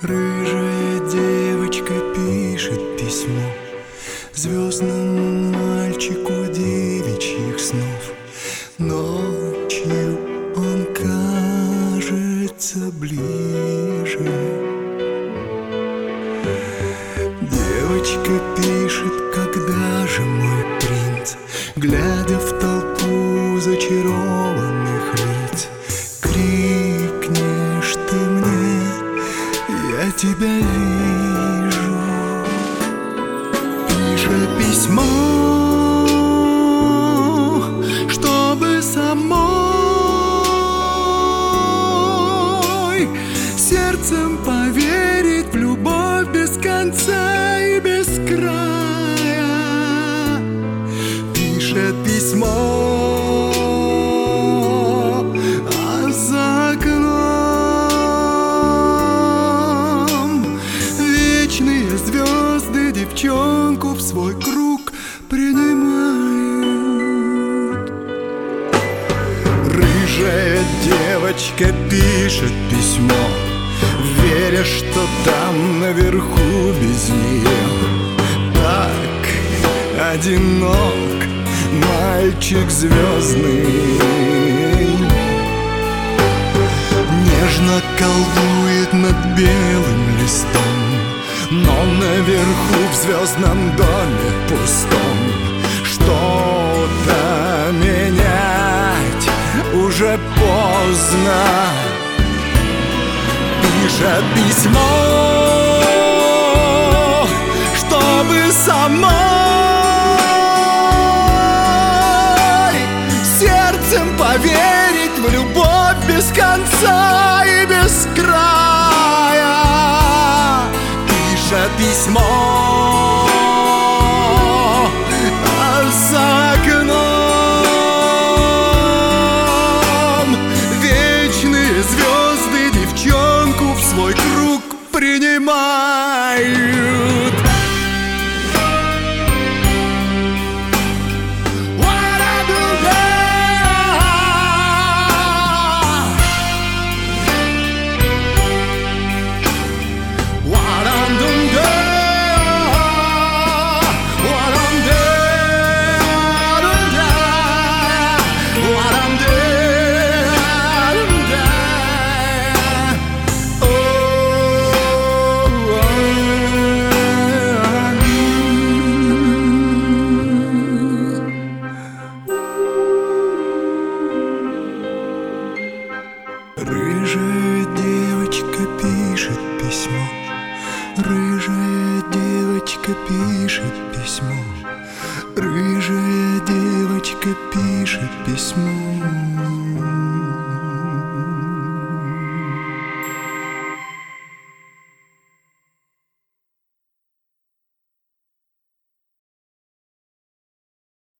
Рыжая девочка пишет письмо звездному мальчику девичьих снов. Ночью он кажется ближе. Девочка пишет: когда же, мой принц, глядя в толпу зачарованных лиц, крикнешь ты мне: я тебя вижу. Пишет письмо, чтобы самой сердцем поверить в любовь без конца и без края. Пишет письмо, а за окном вечные звезды девчонку в свой круг принимают. Рыжая девочка пишет письмо, веря, что там наверху без нее так одинок мальчик звездный. Нежно колдует над белым листом, но наверху в звездном доме пустом что-то менять уже поздно. Пишет письмо, чтобы самой сердцем поверить в любовь без конца и без края. Пишет письмо, а за окном вечные звезды девчонку в свой круг принимают. Рыжая девочка пишет письмо, рыжая девочка пишет письмо, рыжая девочка пишет письмо.